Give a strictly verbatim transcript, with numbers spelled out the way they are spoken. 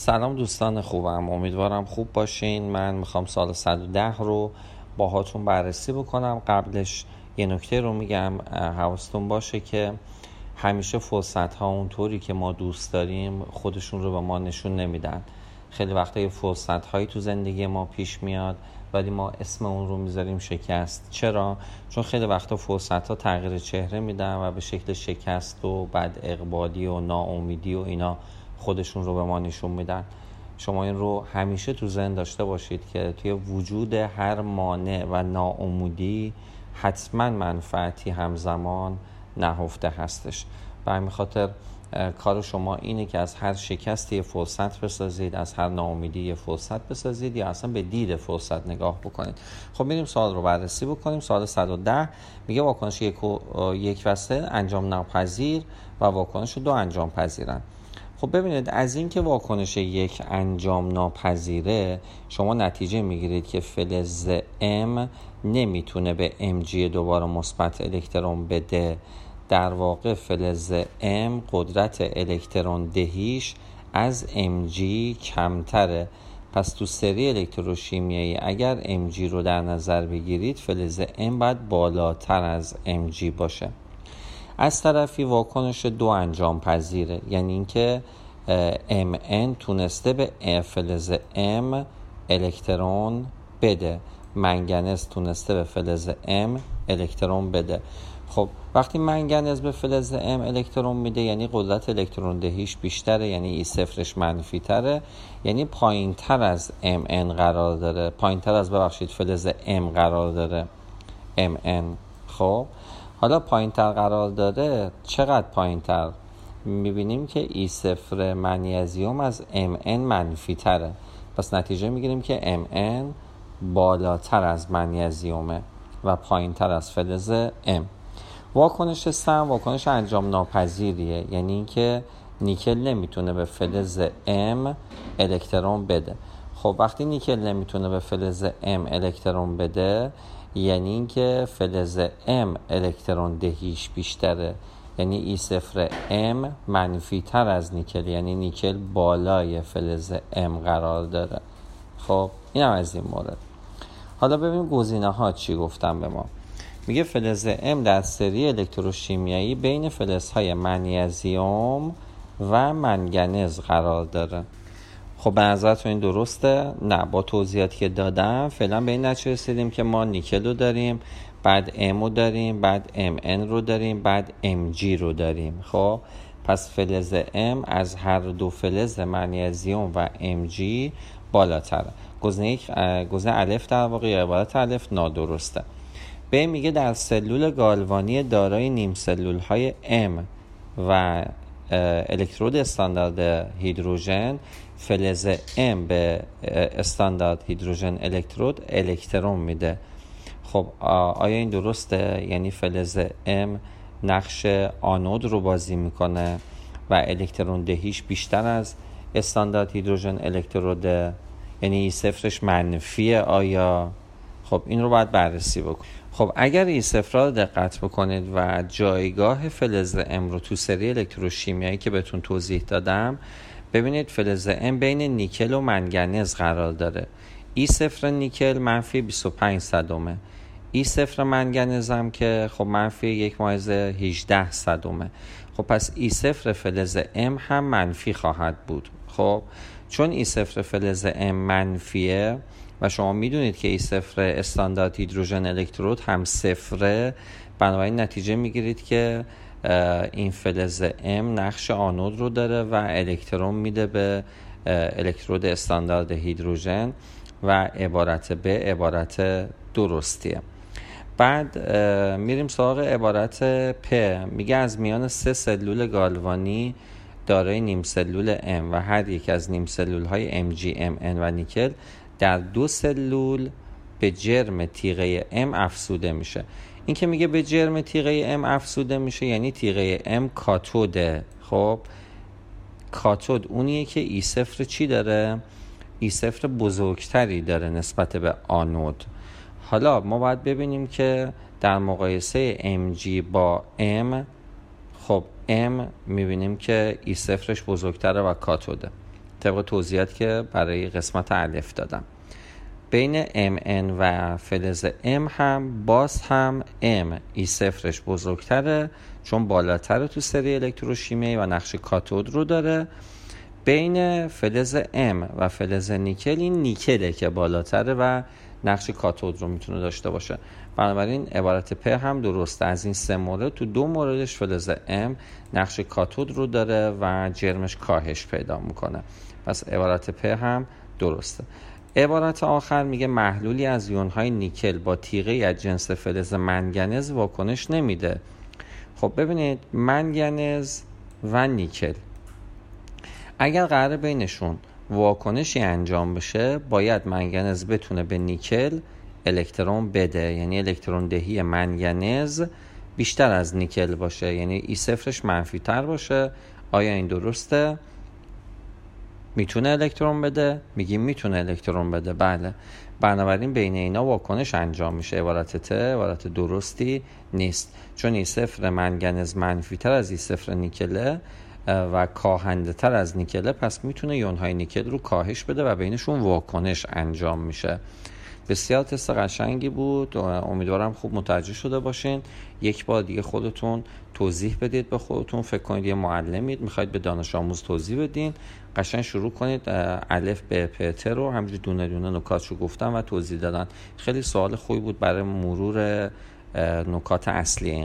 سلام دوستان خوبم، امیدوارم خوب باشین. من میخوام سال صد و ده رو باهاتون بررسی بکنم. قبلش یه نکته رو میگم، حواستون باشه که همیشه فرصت ها اونطوری که ما دوست داریم خودشون رو به ما نشون نمیدن. خیلی وقتا یه فرصت هایی تو زندگی ما پیش میاد ولی ما اسم اون رو میذاریم شکست. چرا؟ چون خیلی وقتا فرصت ها تغییر چهره میدن و به شکل شکست و بعد اقبالی و ناامیدی و اینا خودشون رو به ما نشون میدن. شما این رو همیشه تو ذهن داشته باشید که توی وجود هر مانع و ناامیدی حتما منفعتی همزمان نهفته هستش. به همین خاطر کار شما اینه که از هر شکستی یه فرصت بسازید، از هر ناامیدی یه فرصت بسازید یا اصلا به دید فرصت نگاه بکنید. خب میریم سوال رو بررسی بکنیم. سوال صد و ده میگه واکنش یک و یک و سه انجام ناپذیر و واکنش دو انجام پذیرن. خب ببینید، از این که واکنش یک انجام ناپذیره شما نتیجه میگیرید که فلز M نمیتونه به Mg دوباره مثبت الکترون بده. در واقع فلز M قدرت الکترون دهیش از Mg کمتره. پس تو سری الکتروشیمیایی اگر Mg رو در نظر بگیرید فلز M باید بالاتر از Mg باشه. از طرفی واکنش دو انجام پذیره، یعنی اینکه Mn تونسته به فلز M الکترون بده، منگنز تونسته به فلز M الکترون بده. خب وقتی منگنز به فلز M الکترون میده یعنی قدرت الکترون دهیش بیشتره، یعنی ای صفرش منفی تره، یعنی پایین تر از Mn قرار داره، پایین تر از ببخشید فلز M قرار داره Mn. خب حالا پایین تر قرار داره، چقدر پایین تر؟ میبینیم که ای صفر منیزیم از Mn منفی تره، پس نتیجه میگیریم که Mn بالاتر از منیزیمه و پایین تر از فلز M. واکنش سه واکنش انجام ناپذیریه، یعنی اینکه نیکل نمیتونه به فلز M الکترون بده. خب وقتی نیکل نمیتونه به فلز M الکترون بده یعنی اینکه فلز M الکترون دهیش بیشتره، یعنی ای صفر M منفی تر از نیکل، یعنی نیکل بالای فلز M قرار داره. خب این هم از این مورد. حالا ببینیم گزینه ها چی گفتن به ما. میگه فلز M در سری الکتروشیمیایی بین فلزهای منیزیم و منگنز قرار داره. خب به نظرتون این درسته؟ نه، با توضیحاتی که دادم فعلا به این نتیجه رسیدیم که ما نیکل رو داریم، بعد M رو داریم، بعد Mn رو داریم، بعد Mg رو داریم. خب پس فلز M از هر دو فلز منیزیم و Mg بالاتره. گزینه گزینه الف در واقع یا عبارت الف نادرسته. به میگه در سلول گالوانی دارای نیم سلول های M و الکترود استاندارد هیدروژن فلز M به استاندارد هیدروژن الکترود الکترون میده. خب آیا این درسته؟ یعنی فلز M نقش آنود رو بازی میکنه و الکترون دهیش بیشتر از استاندارد هیدروژن الکتروده، یعنی ای صفرش منفیه آیا؟ خب این رو باید بررسی بکنید. خب اگر ای صفر رو دقت بکنید و جایگاه فلز M رو تو سری الکتروشیمیایی که بهتون توضیح دادم ببینید، فلز M بین نیکل و منگنز قرار داره. ای صفر نیکل منفی بیست و پنج صدمه، ای صفر منگنز هم که خب منفی یک مایزه هجده صدمه. خب پس ای صفر فلز M هم منفی خواهد بود. خب چون ای صفر فلز M منفیه و شما میدونید که ای صفر استاندارد هیدروژن الکترود هم صفره، بنابراین نتیجه میگیرید که این فلز M نقش آنود رو داره و الکترون میده به الکترود استاندارد هیدروژن و عبارت ب عبارت درستیه. بعد میریم سراغ عبارت پ. میگه از میان سه سلول گالوانی دارای نیم سلول M و هر یک از نیم سلول های Mg، Mn و نیکل در دو سلول به جرم تیغه M افسوده میشه. این که میگه به جرم تیغه M افسوده میشه یعنی تیغه M کاتوده. خب کاتود اونیه که ای صفر چی داره؟ ای صفر بزرگتری داره نسبت به آنود. حالا ما باید ببینیم که در مقایسه Mg با M، خب M میبینیم که ای صفرش بزرگتره و کاتوده. طبق توضیحاتی که برای قسمت الف دادم. بین ام ان و فلز M هم باز هم M ای صفرش بزرگتره چون بالاتره تو سری الکتروشیمیایی و نقش کاتود رو داره. بین فلز M و فلز نیکل این نیکله که بالاتره و نقش کاتود رو میتونه داشته باشه. بنابراین عبارت پ هم درسته. از این سه مورد تو دو موردش فلز M نقش کاتود رو داره و جرمش کاهش پیدا میکنه. پس عبارت پ هم درسته. عبارت آخر میگه محلولی از یونهای نیکل با تیغه از جنس فلز منگنز واکنش نمیده. خب ببینید منگنز و نیکل اگر قرار بینشون واکنشی انجام بشه باید منگنز بتونه به نیکل الکترون بده، یعنی الکترون دهی منگنز بیشتر از نیکل باشه، یعنی ای صفرش منفی تر باشه. آیا این درسته؟ میتونه الکترون بده؟ میگیم میتونه الکترون بده، بله. بنابراین بین اینا واکنش انجام میشه. عبارت ت عبارت درستی نیست چون ای صفر منگنز منفی تر از ای صفر نیکله و کاهنده تر از نیکله، پس میتونه یونهای نیکل رو کاهش بده و بینشون واکنش انجام میشه. بسیار تست قشنگی بود، امیدوارم خوب متوجه شده باشین. یک بار دیگه خودتون توضیح بدید به خودتون، فکر کنید یه معلمید میخواید به دانش آموز توضیح بدین، قشنگ شروع کنید الف به پ ت رو همینجوری دونه دونه نکاتشو گفتم و توضیح دادن. خیلی سوال خوبی بود برای مرور نکات اصلی.